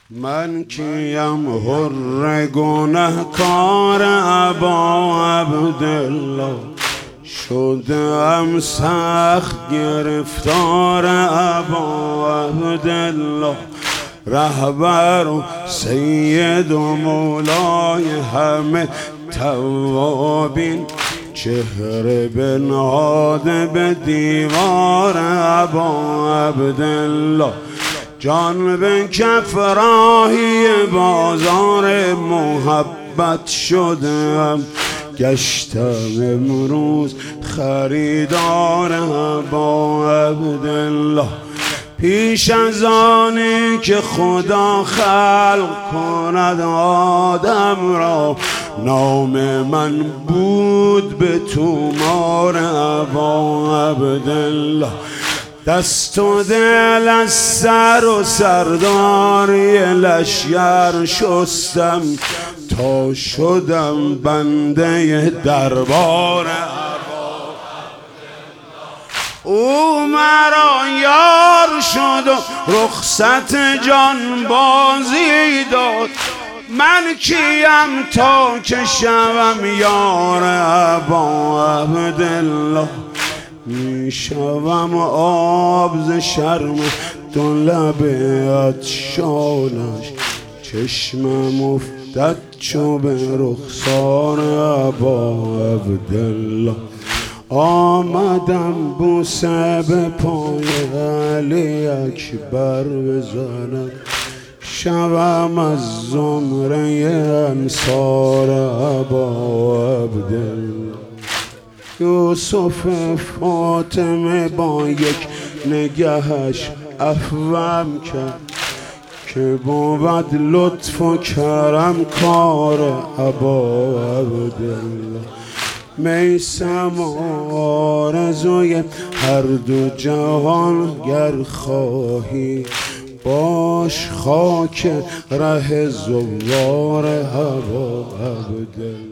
من کیم حر گنهکار ابا عبدالله، شدم سخت گرفتار ابا عبدالله. رهبر و سید و مولای همه توابین، چهره بنهاده به دیوار ابا عبدالله. جان به کف راهی بازار محبت شدم، گشتم امروز خریدار ابا عبدالله. پیش از آنی که خدا خلق کند آدم را، نام من بود به تومار ابا عبدالله. دست و دل از سر و سرداری لشگر شستم، تا شدم بنده دربار ابا عبدالله. او مرا یار شد و رخصت جان بازی داد، من کیم تا که شوم یار ابا عبدالله. می شوم آب ز شرم دو لب عطشانش، چشمم افتد چو به رخسار ابا عبدالله. آمدم بوسه به پای علی اکبر بزنم، شوم از زمره انصار ابا عبدالله. یوسف فاطمه با یک نگهش عفوم کرد، که بود لطف و کرم کار ابا عبدالله. میثم آرزوی هر دو جهان گر خواهی، باش خاک ره زوار ابا عبدالله.